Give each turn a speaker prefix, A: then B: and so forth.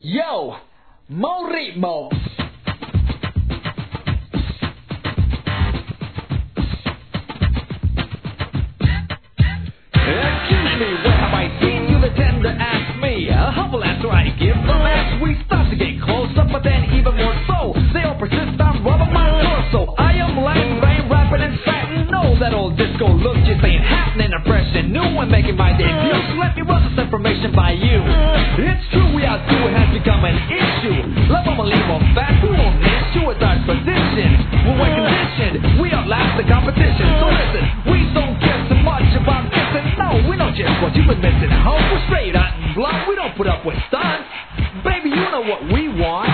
A: Yo, mo ritmo. Excuse me, where have I seen you? The tender ask me. A humble answer I give them as we start to get closer, but then even more so, they all persist on rubbing my torso. I am Latin, brain rapping and satin. No, that old disco look just ain't happening. Impression new when making my debut. So let me run this information by you. It's true, we outdo it has become an issue. Love them or leave them fat, who won't miss you? It's our tradition. When we're conditioned, we outlast the competition. So listen, we don't care so much about kissing. No, we know just what you've been missing. Home, we're straight out and blunt. We don't put up with stunts. Baby, you know what we want.